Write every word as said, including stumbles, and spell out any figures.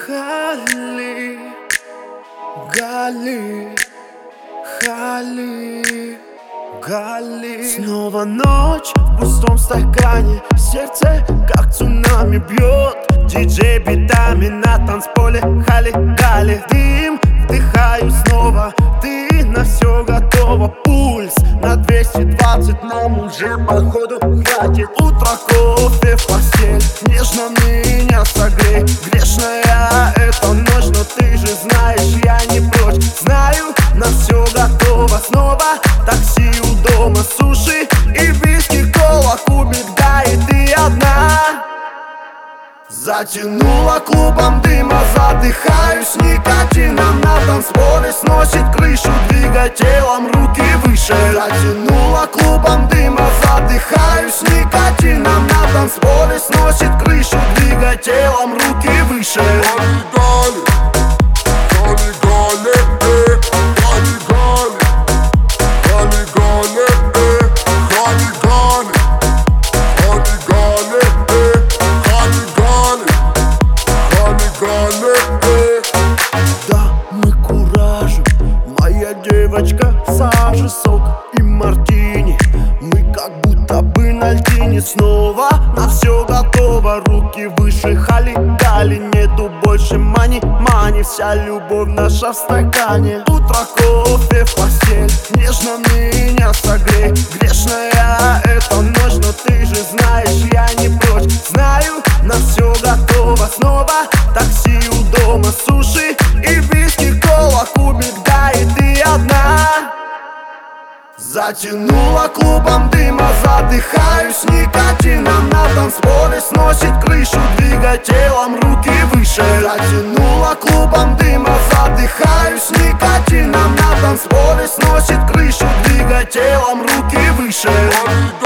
Хали, Гали, Хали, Гали. Снова ночь в пустом стакане, сердце как цунами бьет. Диджей битами на танцполе, Хали, Гали. Дым вдыхаю снова, ты на все готова. Пульс на двести двадцать, нам уже походу хватит. Утро, кофе в постель, нежно меня согрей. Грешная эта ночь, но ты же знаешь, я не прочь. Знаю, на все готово. Снова такси у дома, суши и виски, кола, кубик, да и ты одна. Затянула клубом дыма, задыхаюсь никотином. На танцполе сносит крышу, двигай телом, руки выше. Затянула клубом дыма, задыхаюсь никотином. На танцполе сносит крышу, двигай телом, руки выше. Да, мы куражим, моя девочка, сажа, сок и мартини. Мы как будто бы на льдине, снова на все готово. Руки выше, Хали, Гали, нету больше мани, мани. Вся любовь наша в стакане. Утро, кофе в постель, нежно меня согрей. Грешная эта ночь, но ты же знаешь, я не прочь. Знаю, на все готово. Снова такси у дома, суши и виски, кола, кубик, да и ты одна. Затянула клубом дыма, задыхаюсь никотином. На танцполе сносит крышу, двигай телом, руки выше. Затянула клубом дыма, задыхаюсь никотином. На танцполе сносит крышу, двигай телом, руки выше.